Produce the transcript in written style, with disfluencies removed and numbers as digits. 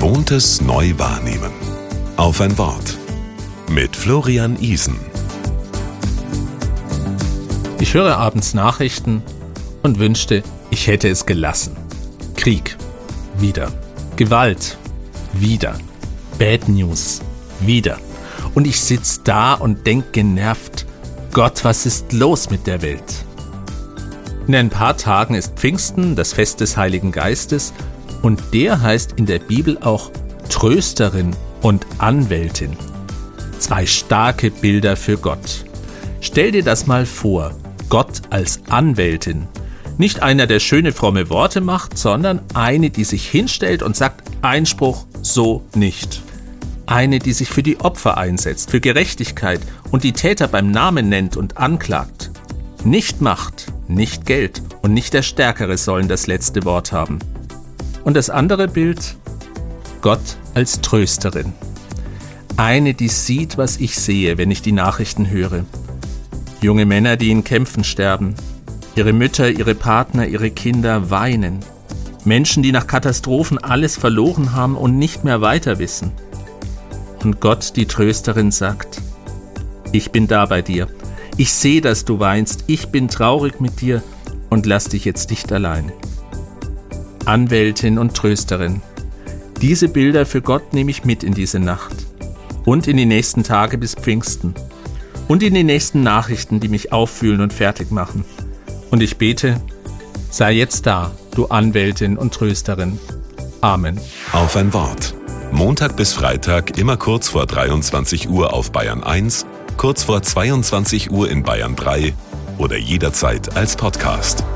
Gewohntes neu wahrnehmen. Auf ein Wort. Mit Florian Isen. Ich höre abends Nachrichten und wünschte, ich hätte es gelassen. Krieg. Wieder. Gewalt. Wieder. Bad News. Wieder. Und ich sitze da und denk genervt, Gott, was ist los mit der Welt? In ein paar Tagen ist Pfingsten, das Fest des Heiligen Geistes, und der heißt in der Bibel auch Trösterin und Anwältin. 2 starke Bilder für Gott. Stell dir das mal vor, Gott als Anwältin. Nicht einer, der schöne, fromme Worte macht, sondern eine, die sich hinstellt und sagt, Einspruch, so nicht. Eine, die sich für die Opfer einsetzt, für Gerechtigkeit und die Täter beim Namen nennt und anklagt. Nicht Macht, nicht Geld und nicht der Stärkere sollen das letzte Wort haben. Und das andere Bild? Gott als Trösterin. Eine, die sieht, was ich sehe, wenn ich die Nachrichten höre. Junge Männer, die in Kämpfen sterben. Ihre Mütter, ihre Partner, ihre Kinder weinen. Menschen, die nach Katastrophen alles verloren haben und nicht mehr weiter wissen. Und Gott, die Trösterin, sagt, ich bin da bei dir. Ich sehe, dass du weinst. Ich bin traurig mit dir und lass dich jetzt nicht allein. Anwältin und Trösterin. Diese Bilder für Gott nehme ich mit in diese Nacht. Und in die nächsten Tage bis Pfingsten. Und in die nächsten Nachrichten, die mich auffühlen und fertig machen. Und ich bete, sei jetzt da, du Anwältin und Trösterin. Amen. Auf ein Wort. Montag bis Freitag immer kurz vor 23 Uhr auf Bayern 1, kurz vor 22 Uhr in Bayern 3 oder jederzeit als Podcast.